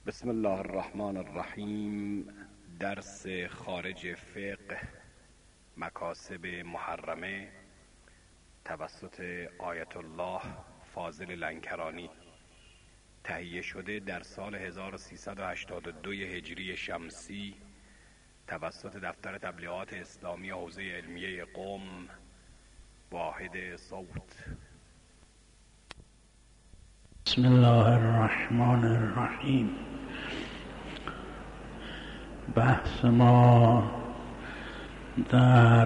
بسم الله الرحمن الرحیم. درس خارج فقه مکاسب محرمه توسط آیت الله فاضل لنکرانی، تهیه شده در سال 1382 هجری شمسی توسط دفتر تبلیغات اسلامی حوزه علمیه قم، واحد صوت. بسم الله الرحمن الرحیم. بحث ما در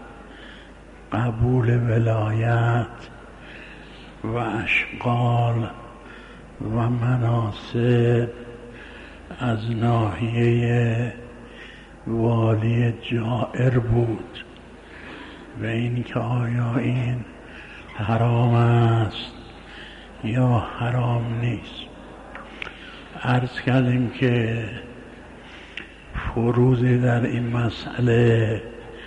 قبول ولایت و اشغال و مناصب از ناحیه والی جائر بود و این که آیا این حرام است یا حرام نیست. عرض کردیم که فروضی در این مسئله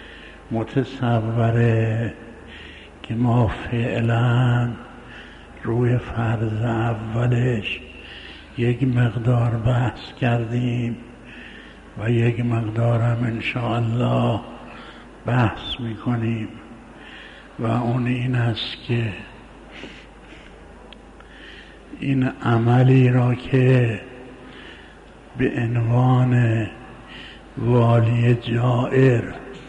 متصوره که ما فعلا روی فرض اولش یک مقدار بحث کردیم و یک مقدار هم انشاءالله بحث میکنیم و اون این است که این عملی را که به عنوان والی جائر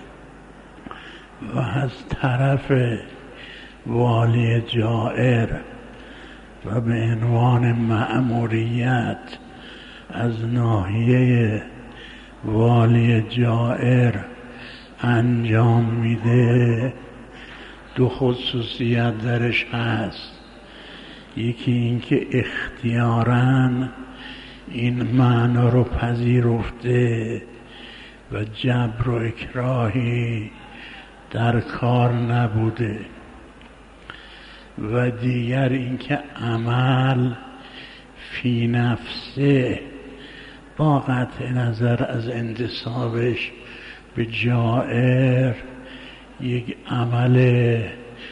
و از طرف والی جائر و به عنوان مأموریت از ناحیه والی جائر انجام میده، دو خصوصیت درش هست. یکی این که اختیاراً این معنا رو پذیرفته و جبر و اکراهی در کار نبوده، و دیگر این که عمل فی نفسه با قطع نظر از انتسابش به جائر یک عمل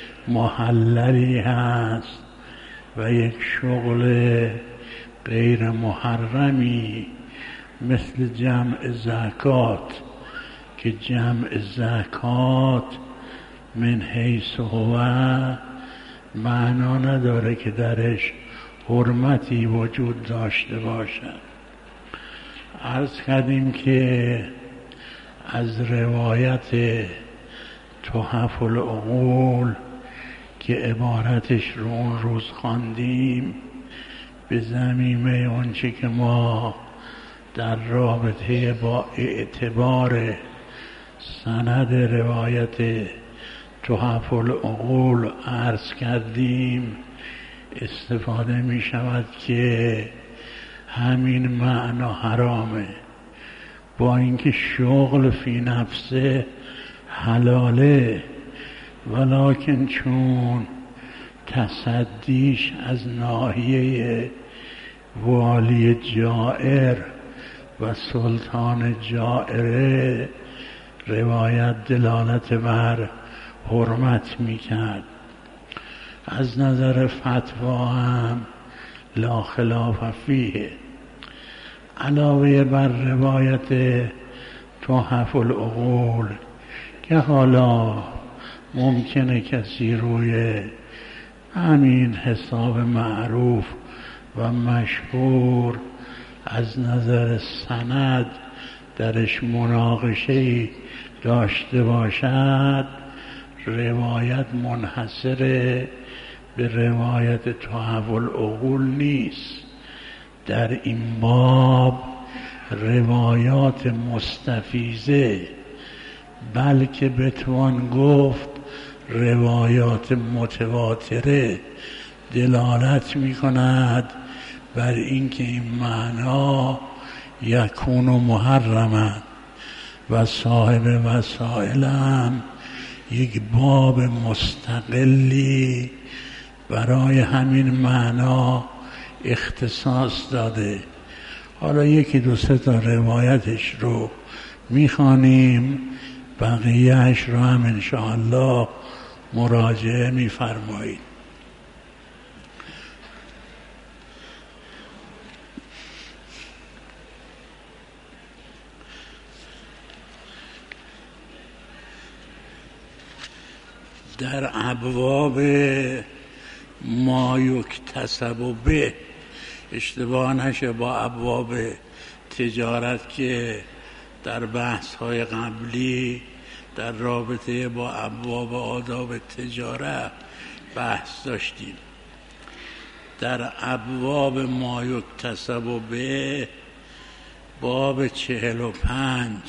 محللی هست و یک شغل غیر محرمی مثل جمع زکات که جمع زکات من حیث هو معنا نداره که درش حرمتی وجود داشته باشد. عرض کردیم که از روایت تحف العقول که عبارتش رو اون روز خواندیم به ضمیمه اونچه که ما در رابطه با اعتبار سند روایت تحف العقول عرض کردیم، استفاده می شود که همین معنا حرامه، با اینکه شغل فی نفسه حلاله، ولکن چون تصدیش از ناحیه والی جائر و سلطان جائره روایت دلالت بر حرمت میکرد. از نظر فتوا هم لا خلاف فیه. علاوه بر روایت تحف العقول که حالا ممکنه کسی روی همین حساب معروف و مشهور از نظر سند درش مناقشه‌ای داشته باشد، روایت منحصر به روایت تحف العقول نیست. در این باب روایات مستفیضه، بلکه بتوان گفت روایات متواتره دلالت می کند بر اینکه این معنا یکون محرما و صاحب وسائل هم یک باب مستقلی برای همین معنا اختصاص داده. حالا یکی دو سه تا روایتش رو میخوانیم، بقیهش رو هم انشاءالله مراجعه میفرمایید. در ابواب ما یکتسب به، اشتباه نشه با ابواب تجارت که در بحث‌های قبلی در رابطه با ابواب آداب تجارت بحث داشتیم. در ابواب ما یکتسب به باب 45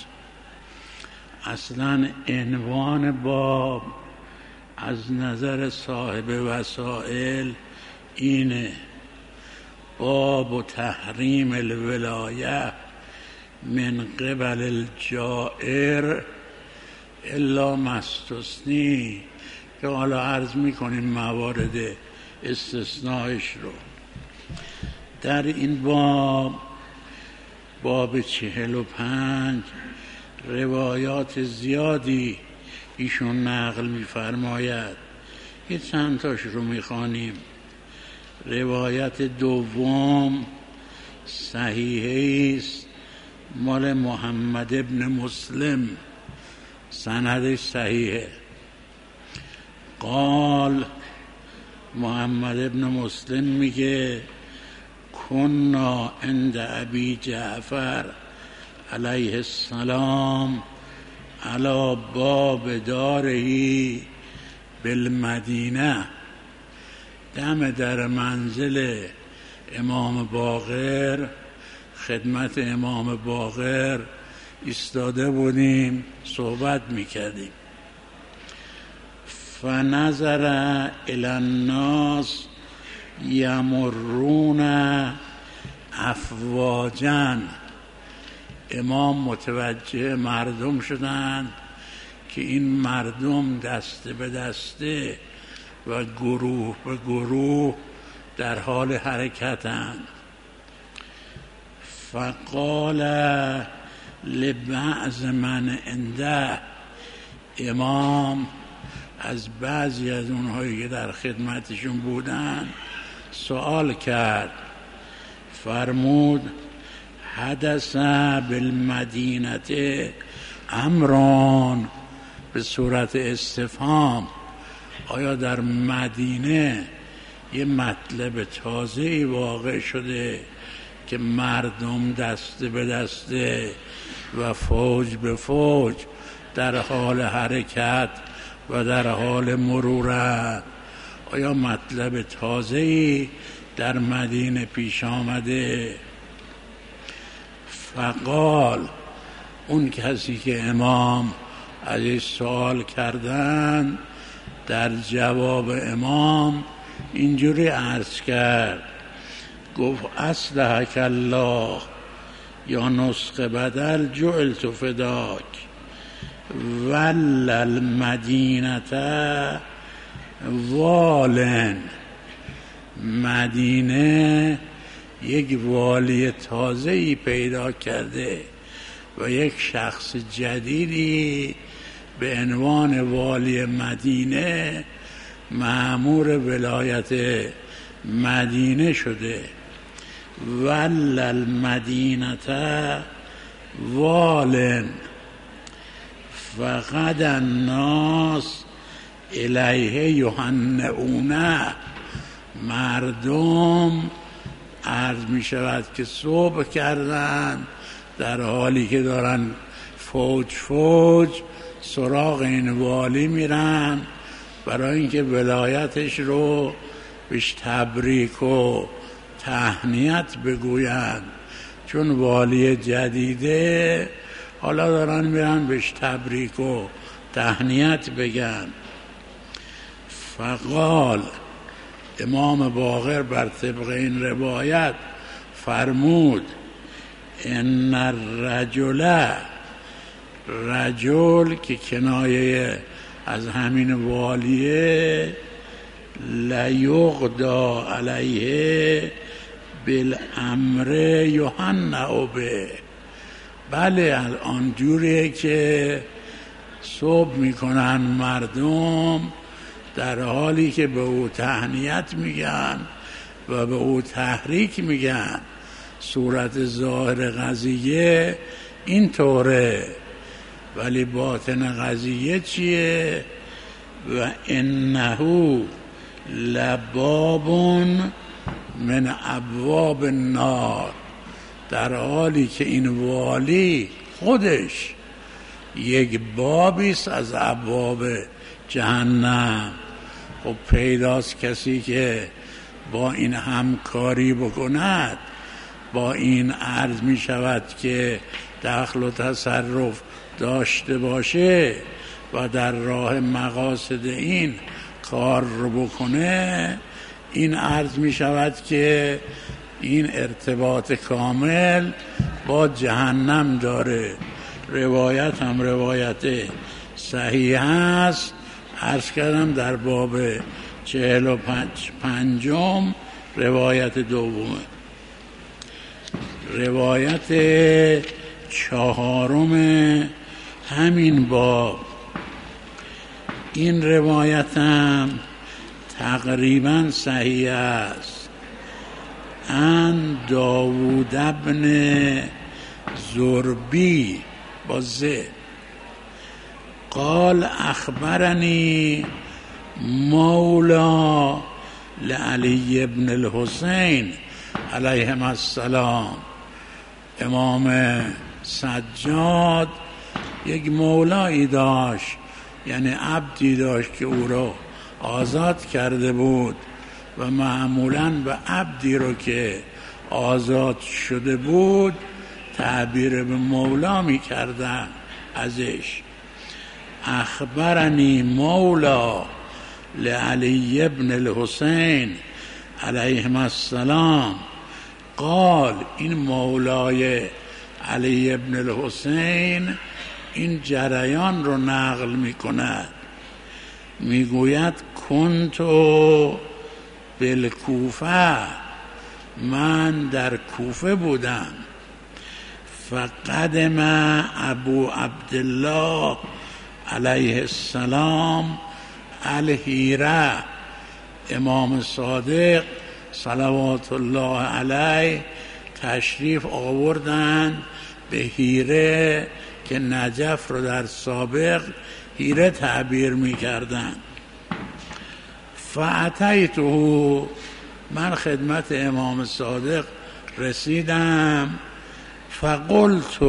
اصلا عنوان باب از نظر صاحب وسائل اینه: باب تحریم الولایه من قبل الجائر الا ما استثنی، که حالا عرض میکنیم موارد استثنائش رو. در این باب 45 روایات زیادی ایشون نقل میفرماید. یه چند تاش رو میخوانیم. روایت دوم صحیحه است، مال محمد ابن مسلم، سندش صحیحه. قال محمد ابن مسلم میگه کنا عند ابی جعفر علیه السلام علی باب داره بالمدینه، دم در منزل امام باقر، خدمت امام باقر ایستاده بودیم، صحبت میکردیم. فنظر الی الناس یمرون افواجا، امام متوجه مردم شدند که این مردم دسته به دسته و گروه به گروه در حال حرکتند. فقال لبعض من عنده، امام از بعضی از اونهایی که در خدمتشون بودن سوال کرد، فرمود حدث بالمدینه امران، به صورت استفهام، آیا در مدینه یه مطلب تازه‌ای واقع شده که مردم دسته به دسته و فوج به فوج در حال حرکت و در حال مرورند؟ آیا مطلب تازه‌ای در مدینه پیش آمده؟ فقال، اون کسی که امام ازش سوال کردن در جواب امام اینجوری عرض کرد، گفت اصلحک الله یا نسخ بدل جعلت فداک ول المدینه والن، مدینه یک والی تازه‌ای پیدا کرده و یک شخص جدیدی به عنوان والی مدینه مأمور ولایت مدینه شده. ول المدینه والن فقد الناس الیه یهنئونه، مردم عرض می شود که صبح کردن در حالی که دارن فوج فوج سراغ این والی میرن برای اینکه ولایتش رو بهش تبریک و تهنیت بگویند، چون والی جدیده حالا دارن میرن بهش تبریک و تهنیت بگن. فقال، امام باقر بر طبق این روایت فرمود ان الرجل، رجل که کنایه از همین والیه، لیغدا علیه بالامر یهنأ به، بله الان جوریه که صبح میکنن مردم در حالی که به او تهنیت میگن و به او تحریک میگن. صورت ظاهر قضیه این طوره، ولی باطن قضیه چیه؟ و انه لباب من ابواب النار، در حالی که این والی خودش یک بابی است از ابواب جهنم. خب پیداست کسی که با این همکاری بکند، با این عرض می شود که دخل و تصرف داشته باشه و در راه مقاصد این کار رو بکنه، این عرض می شود که این ارتباط کامل با جهنم داره. روایت هم روایت صحیح است. عرض کردم در باب 45 روایت دومه. روایت 4 همین باب، این روایت هم تقریبا صحیح است. ان داوود ابن زربی بازه قال اخبرنی مولا لعلی ابن الحسین علیهم السلام. امام سجاد یک مولایی داشت، یعنی عبدی داشت که او را آزاد کرده بود و معمولاً به عبدی رو که آزاد شده بود تعبیر به مولا می کردن ازش. اخبرنی مولا لعلی ابن الحسین علیهم السلام قال، این مولای علی ابن الحسین این جریان رو نقل می کند، می گوید کنتو بالکوفه، من در کوفه بودم. فقدم ابو عبدالله علیه السلام الحیره، امام صادق صلوات الله علیه تشریف آوردن به حیره که نجف رو در سابق حیره تعبیر می کردن. فاتیته، من خدمت امام صادق رسیدم. فقلت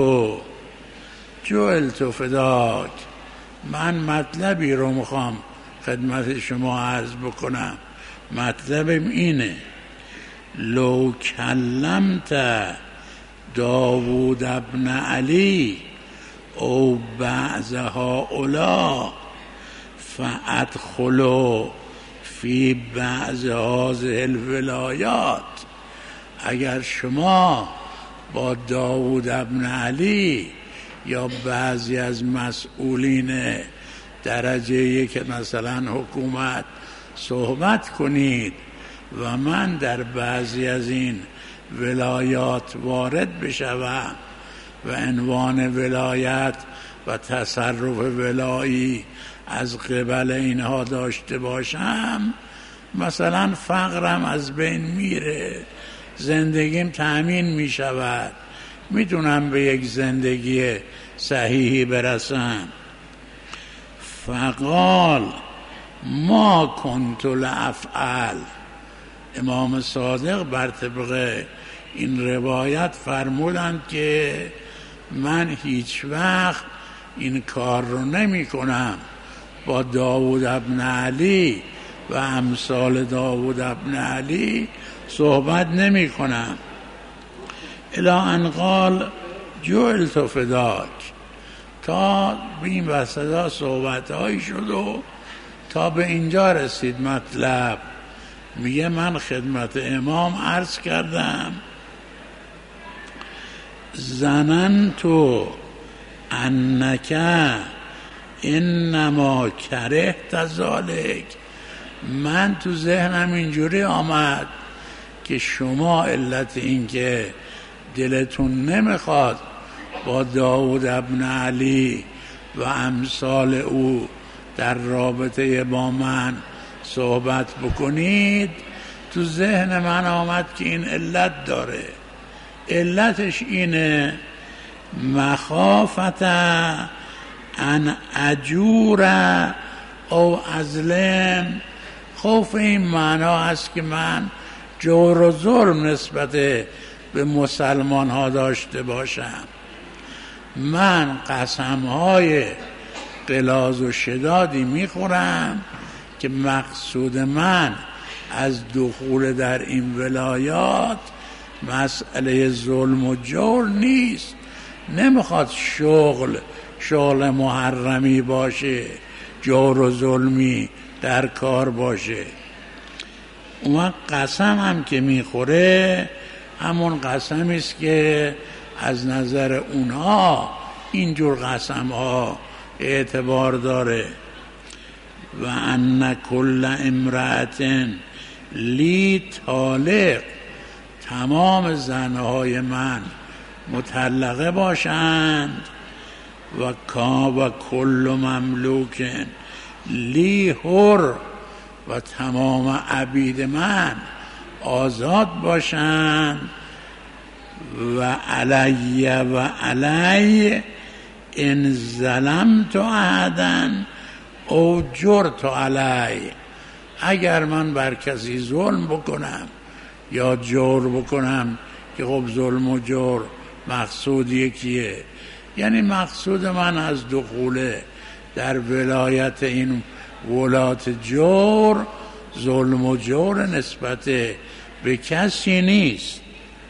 جعلت فداک، من مطلبی رو میخوام خدمت شما عرض بکنم. مطلبم اینه: لو کلمت داوود ابن علی او بعض هؤلاء فادخلوا فی بعض هذه الولایات، اگر شما با داوود ابن علی یا بعضی از مسئولین درجه یک مثلا حکومت صحبت کنید و من در بعضی از این ولایات وارد بشوم و عنوان ولایت و تصرف ولایی از قبل اینها داشته باشم، مثلا فقرم از بین میره، زندگیم تأمین می شود، میتونم به یک زندگی صحیحی برسم. فقال ما کنت لافعل، امام صادق بر طبق این روایت فرمودند که من هیچ وقت این کار رو نمی کنم، با داوود ابن علی و امثال داوود ابن علی صحبت نمی کنم. الی ان قال جعلت فداک، تا به این وسطا صحبت هایی شد و تا به اینجا رسید مطلب. میگه من خدمت امام عرض کردم ظننت انک انما کرهت ذلک، من تو ذهنم اینجوری آمد که شما علت این که دلتون نمیخواد با داوود ابن علی و امثال او در رابطه با من صحبت بکنید، تو ذهن من آمد که این علت داره. علتش اینه مخافت ان اجور او ازلم، خوف این معنا است که من جور و ظلم نسبت به مسلمان ها داشته باشم. من قسم های غلاظ و شدادی میخورم که مقصود من از دخول در این ولایات مسئله ظلم و جور نیست. نمیخواد شغل محرمی باشه، جور و ظلمی در کار باشه. اون قسم هم که میخوره همون قسمی است که از نظر اونها اینجور قسم ها اعتبار داره. و ان کل امرأت لی طالق، تمام زنهای من مطلقه باشند. و کل مملوک لی حر، و تمام عبید من آزاد باشند. و علی ان ظلمت احدا او جرت علی، اگر من بر کسی ظلم بکنم یا جور بکنم، که خب ظلم و جور مقصود یکیه، یعنی مقصود من از دخول در ولایت این ولات جور ظلم و جور نسبت به کسی نیست.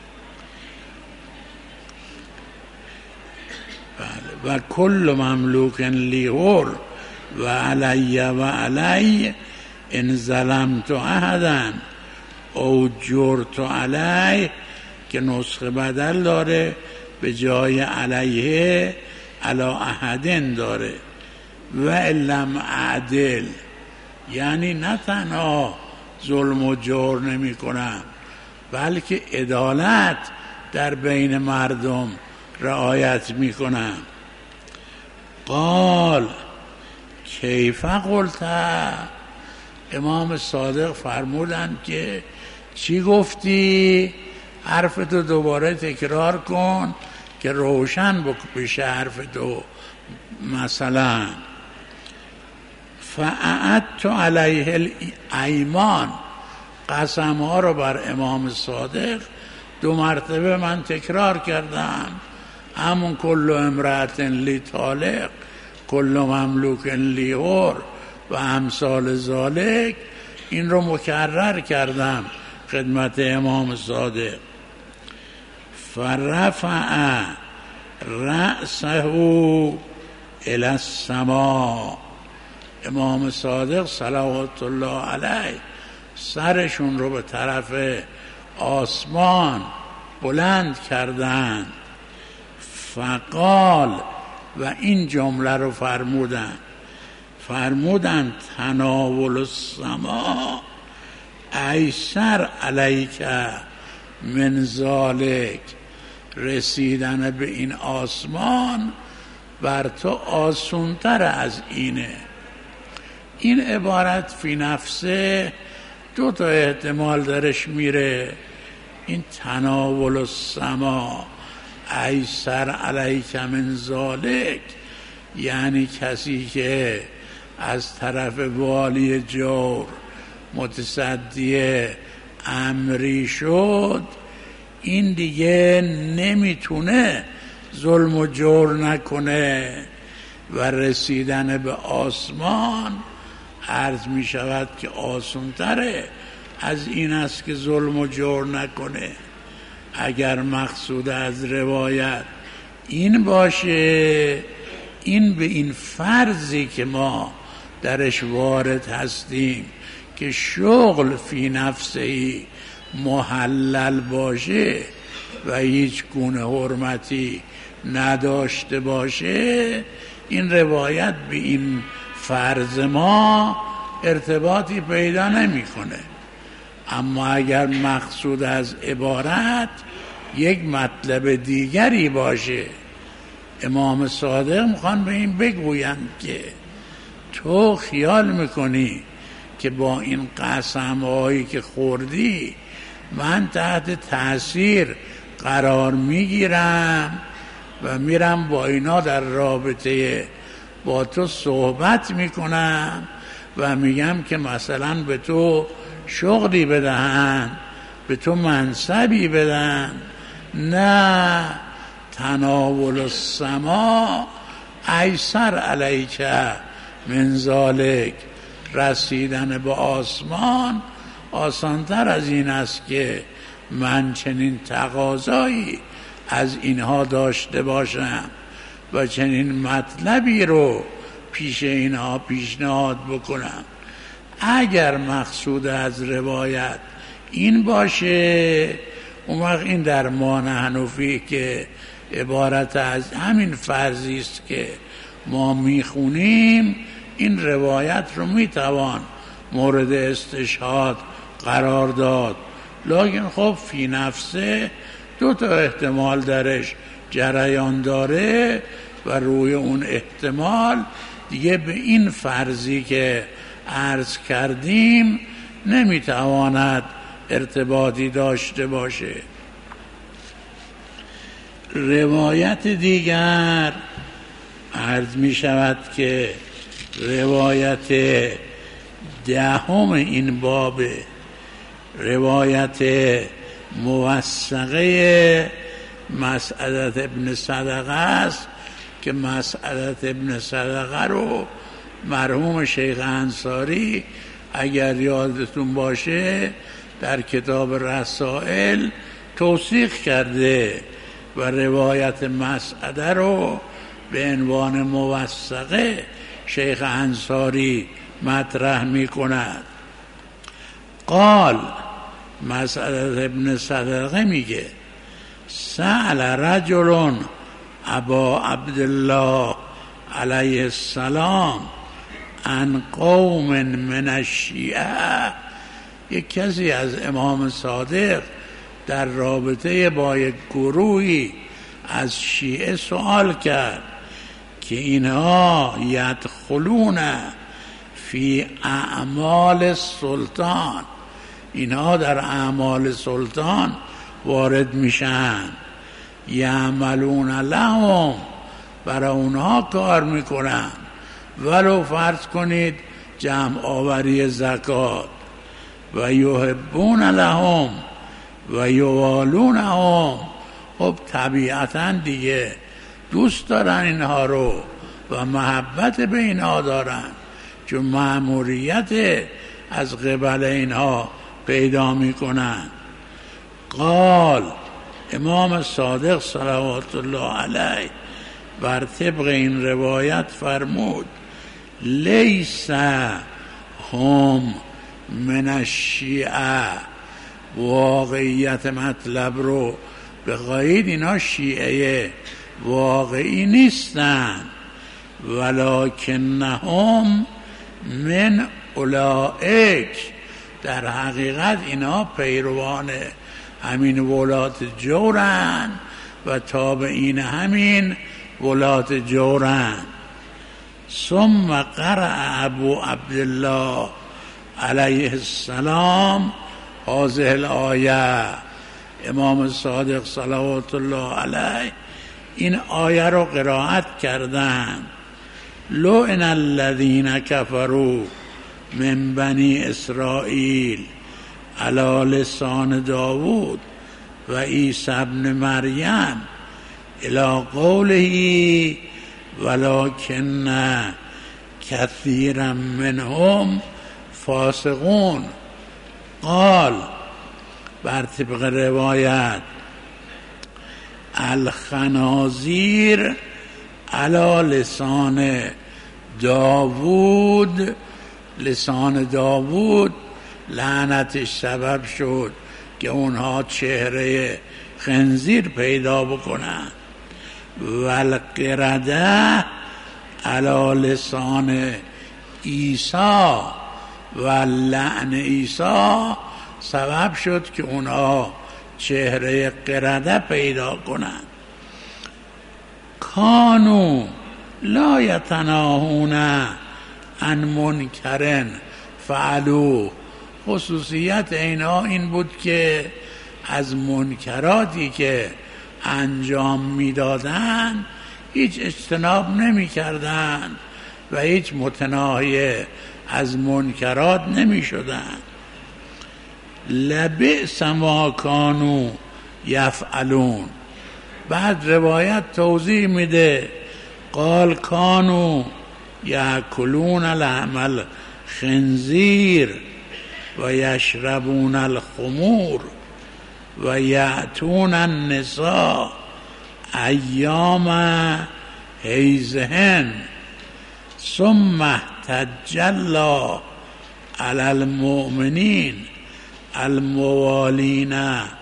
و کل مملوک لی حر و علی ان ظلمت احدا او جرت علی، که نسخه بدل داره، به جای علیه علی احدن داره. و لم اعدل، یعنی نه تنها ظلم و جور نمی کنم، بلکه عدالت در بین مردم رعایت می کنم. قال کیف قلت، امام صادق فرمودند که چی گفتی؟ حرفتو دوباره تکرار کن که روشن بشه حرفتو. مثلا فاعدت علیه الایمان، قسم ها رو بر امام صادق 2 مرتبه من تکرار کردم، همون کل امرأت لی طالق، کل مملوک لی حر و امثال ذالک، این رو مکرر کردم خدمت امام صادق. فرفع رأسه الی السماء، امام صادق صلوات الله علیه سرشون رو به طرف آسمان بلند کردند. فقال، و این جمله رو فرمودند تناول السماء ایسر علیک من ذالک، رسیدن به این آسمان بر تو آسونتر از اینه. این عبارت فی نفسه 2 تا احتمال درش میره. این تناول السماء ایسر علیک من ذالک، یعنی کسی که از طرف والی جور متصدی امری شد، این دیگه نمیتونه ظلم و جور نکنه و رسیدن به آسمان عرض می شود که آسان‌تره از این است که ظلم و جور نکنه. اگر مقصود از روایت این باشه، این به این فرضی که ما درش وارد هستیم که شغل فی نفسهی محلل باشه و هیچ گونه حرمتی نداشته باشه، این روایت به این فرض ما ارتباطی پیدا نمی‌کنه. اما اگر مقصود از عبارت یک مطلب دیگری باشه، امام صادق میخوان به این بگویند که تو خیال میکنی که با این قسم‌هایی که خوردی من تحت تأثیر قرار میگیرم و میرم با اینا در رابطه با تو صحبت میکنم و میگم که مثلا به تو شغلی بدهن، به تو منصبی بدن، نه تناول السما ایسر علیک من ذالک، رسیدن به آسمان آسانتر از این است که من چنین تقاضایی از اینها داشته باشم و چنین مطلبی رو پیش اینها پیشنهاد بکنم. اگر مقصود از روایت این باشه، اون وقت این در ما نحن فیه که عبارت از همین فرضی است که ما میخونیم، این روایت رو میتوان مورد استشهاد قرار داد. لکن خب فی نفسه دو تا احتمال درش جریان داره و روی اون احتمال دیگه به این فرضی که عرض کردیم نمیتواند ارتباطی داشته باشه. روایت دیگر عرض می شود که روایت دهم این باب، روایت موثقه مسعدة ابن صدقه است که مسعدة ابن صدقه رو مرحوم شیخ انصاری اگر یادتون باشه در کتاب رسائل توثیق کرده و روایت مسعده رو به عنوان موثقه شیخ انصاری مطرح می کند. قال مسعده ابن صدقه میگه سأل رجل ابا عبدالله علیه السلام عن قوم من الشیعه، یک کسی از امام صادق در رابطه با یک گروهی از شیعه سوال کرد که اینها یدخلون فی اعمال سلطان، اینها در اعمال سلطان وارد میشن، یعملون لهم، برای اونها کار میکنن، ولو فرض کنید جمع آوری زکات، و یحبون لهم و یوالونهم، خب طبیعتا دیگه دوست دارن اینها رو و محبت به اینها دارن چون مأموریت از قبل اینها پیدا میکنن. قال امام صادق صلوات الله علیه بر طبق این روایت فرمود لیس هم من الشیعه، واقعیت مطلب رو به قید اینا شیعه واقعی نیستن، ولکنهم من اولئک، در حقیقت اینا پیروان همین ولات جورن و تابعین همین ولات جورن. ثم قرأ ابو عبدالله علیه السلام هذه الآیه، امام صادق صلوات الله علیه این آیه رو قرائت کردن. لعن الذین کفروا من بنی اسرائیل علی لسان داوود و عیسی ابن مریم الی قوله ولکن کثیرا منهم فاسقون. قال بر طبق روایت الخنازیر علی لسان داوود، لسان داوود لعنتش سبب شد که اونها چهره خنزیر پیدا بکنن. والقرده علی لسان عیسی، و لعن عیسی سبب شد که اونها چهره قرده پیدا کنند. کانو لا یتناهون عن منکر فعلوا، خصوصیت اینها این بود که از منکراتی که انجام میدادند هیچ اجتناب نمی کردن و هیچ متناهی از منکرات نمی شدن. لبئس ما کانوا یفعلون. بعد روایت توضیح میده قال کانوا یاکلون لحم الخنزیر و یشربون الخمور و یأتون النساء ایام حیضهن ثم احتج الله علی المؤمنین الموالین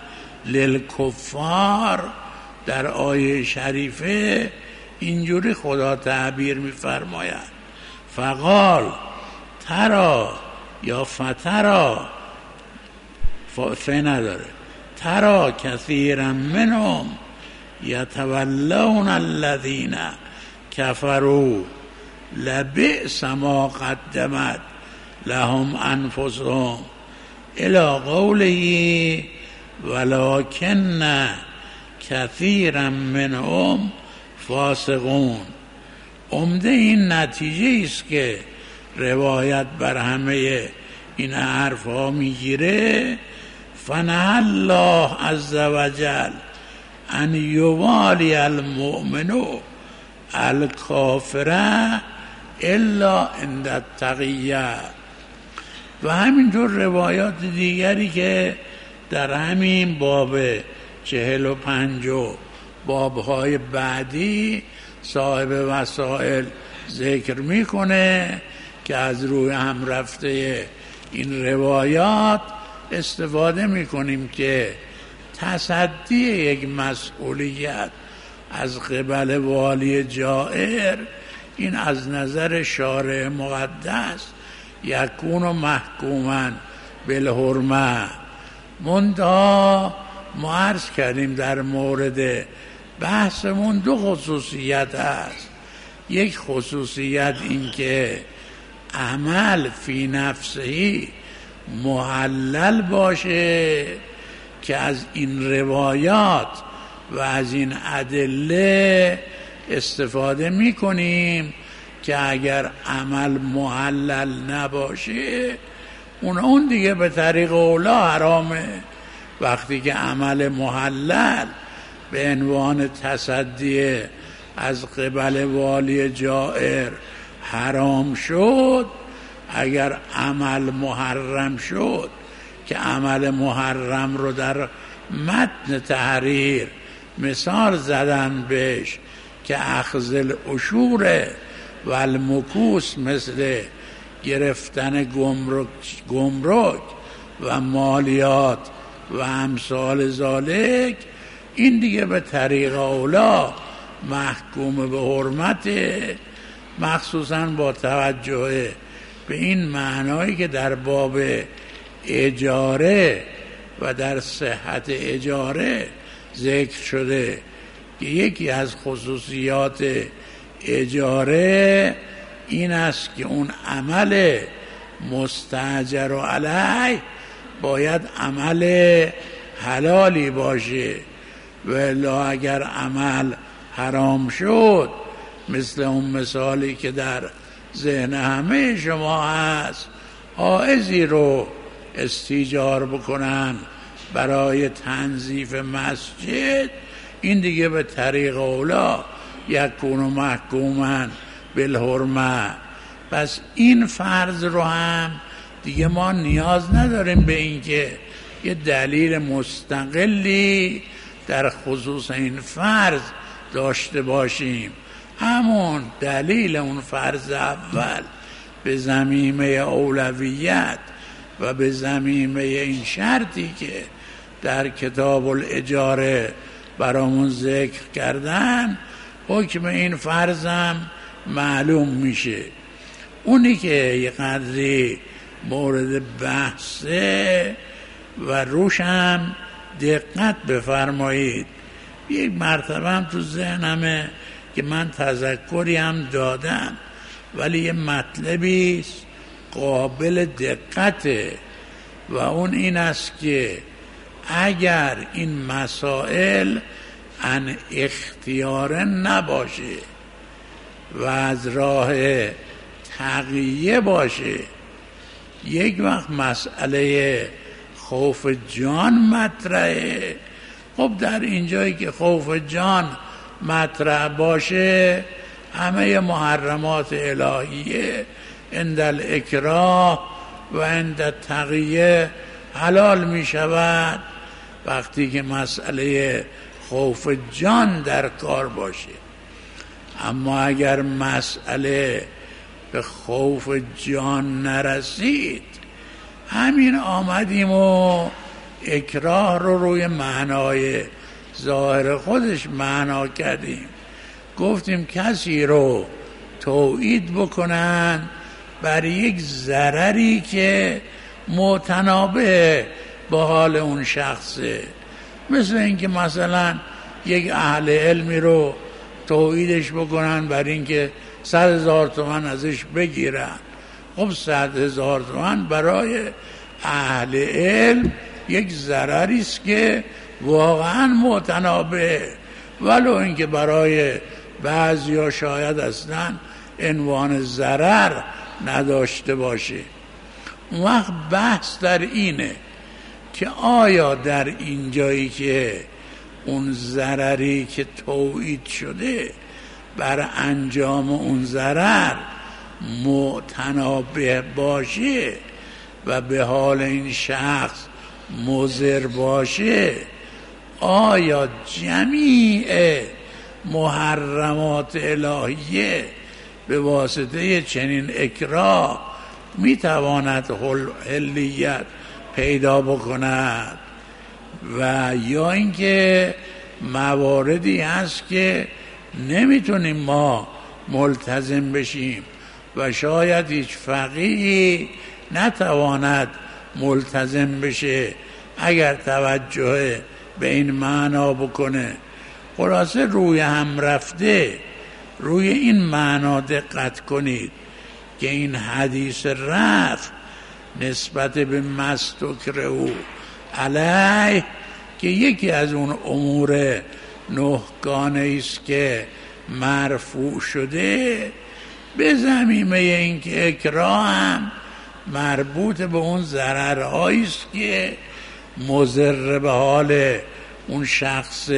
للکفار. در آیه شریفه اینجوری خدا تعبیر می‌فرماید فقال ترا یا فترا نداره ترا کثیرا منهم یتولون الذین کفروا لبئس ما قدمت لهم انفسهم الی قوله ولکن کثیرا منهم فاسقون. عمده این نتیجه است که روایت بر همه این حرف ها میگیره فنهى الله عز وجل ان یوالی المؤمن الکافر الا عند التقیه. و همینطور روایات دیگری که در همین باب 45 و بابهای بعدی صاحب وسائل ذکر میکنه که از روی هم رفته این روایات استفاده میکنیم که تصدی یک مسئولیت از قبل والی جائر این از نظر شارع مقدس یکون محکوما بالحرمه. منتها ما عرض کردیم در مورد بحثمون دو خصوصیت هست. یک خصوصیت این که عمل فی نفسهی محلل باشه که از این روایات و از این ادله استفاده میکنیم که اگر عمل محلل نباشه اون دیگه به طریق اولا حرامه. وقتی که عمل محلل به عنوان تصدی از قبل والی جائر حرام شد، اگر عمل محرم شد که عمل محرم رو در متن تحریر مثال زدن بهش که اخذ العشور و المکوس مثل گرفتن گمرک و مالیات و امثال ذالک، این دیگه به طریق اولا محکوم به حرمت، مخصوصا با توجه به این معنایی که در باب اجاره و در صحت اجاره ذکر شده که یکی از خصوصیات اجاره این است که اون عمل مستاجر علیه باید عمل حلالی باشه، و الا اگر عمل حرام شد مثل اون مثالی که در ذهن همه شما هست، حائضی رو استیجار بکنن برای تنظیف مسجد، این دیگه به طریق اولا یکون محکوما بالحرمه. پس این فرض رو هم دیگه ما نیاز نداریم به این که یه دلیل مستقلی در خصوص این فرض داشته باشیم. همون دلیل اون فرض اول به ضمیمه اولویت و به ضمیمه این شرطی که در کتاب الاجاره برامون ذکر کردن، حکم این فرضم معلوم میشه. اونی که یه قدری مورد بحثه و روشم دقت بفرمایید، یک مرتبه هم تو ذهنمه که من تذکری هم دادم، ولی یه مطلبی قابل دقته و اون این است که اگر این مسائل ان اختیار نباشه و از راه تقیه باشه یک وقت مسئله خوف جان مطرحه. خب در اینجایی که خوف جان مطرح باشه، همه محرمات الهیه عند الاکراه و عند التقیه حلال می شود وقتی که مسئله خوف جان در کار باشه. اما اگر مسئله به خوف جان نرسید، همین آمدیم و اکراه رو روی معنای ظاهر خودش معنا کردیم. گفتیم کسی رو توعید بکنن بر یک ضرری که متنابه با حال اون شخصه، مثل اینکه مثلا یک اهل علمی رو توعیدش بکنن بر اینکه 100,000 تومان ازش بگیرن. خب 100,000 تومان برای اهل علم یک ضرری است که واقعا متنابه، ولو اینکه برای بعضیا شاید اصلا عنوان ضرر نداشته باشه. اون وقت بحث در اینه که آیا در این جایی که اون ضرری که توعید شده بر انجام اون ضرر متنابه باشه و به حال این شخص مضر باشه، آیا جمیع محرمات الهیه به واسطه چنین اکراه میتواند حلیت پیدا بکند، و یا اینکه مواردی هست که نمیتونیم ما ملتزم بشیم و شاید هیچ فقیهی نتواند ملتزم بشه اگر توجه به این معنا بکنه. خلاصه روی هم رفته روی این معنا دقت کنید که این حدیث رفع نسبت به مستکره علیه که یکی از اون امور نهگانه است که مرفوع شده، به ضمیمه این که اکراه هم مربوط به اون ضررهایی است که مضر به حال اون شخص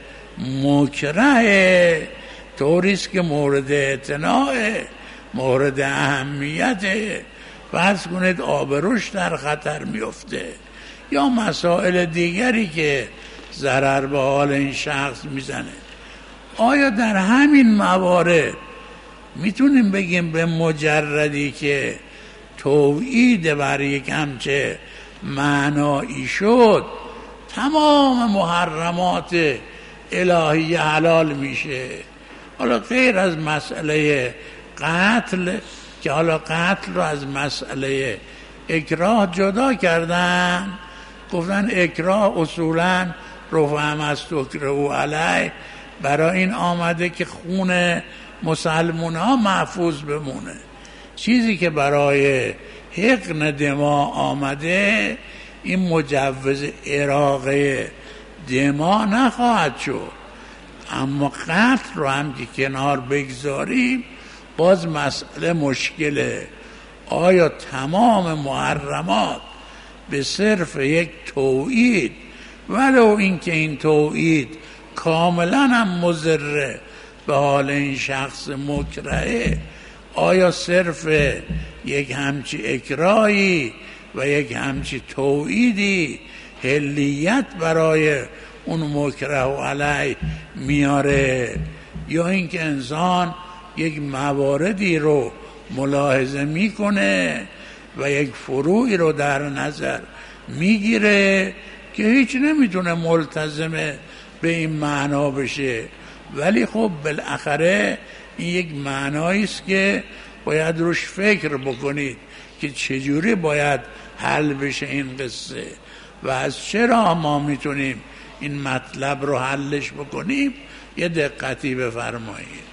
مکره، طوری است که مورد اعتناع، مورد اهمیت، فرض کنید آبروش در خطر میفته یا مسائل دیگری که ضرر به حال این شخص میزنه. آیا در همین موارد میتونیم بگیم به مجردی که توعید بر یک همچه معنایی شد تمام محرمات الهی حلال میشه؟ حالا غیر از مسئله قتل که حالا قتل رو از مسئله اکراه جدا کردن، گفتن اکراه اصولا رفع مستکره علیه برای این آمده که خون مسلمان ها محفوظ بمونه. چیزی که برای حقن دما آمده این مجوز اراقه دما نخواهد شد. اما قتل رو هم که کنار بگذاریم باز مسئله مشکله. آیا تمام محرمات به صرف یک توعید، ولو اینکه این توعید کاملا هم مضر به حال این شخص مکره، آیا صرف یک همچی اکراهی و یک همچی توعیدی حلیت برای اون مکره و علیه میاره، یا اینکه انسان یک مواردی رو ملاحظه میکنه و یک فروعی رو در نظر میگیره که هیچ نمیتونه ملتزم به این معنا بشه، ولی خب بالاخره این یک معنایی است که باید روش فکر بکنید که چجوری باید حل بشه این قصه و از چرا ما میتونیم این مطلب رو حلش بکنیم. یه دقتی بفرمایید.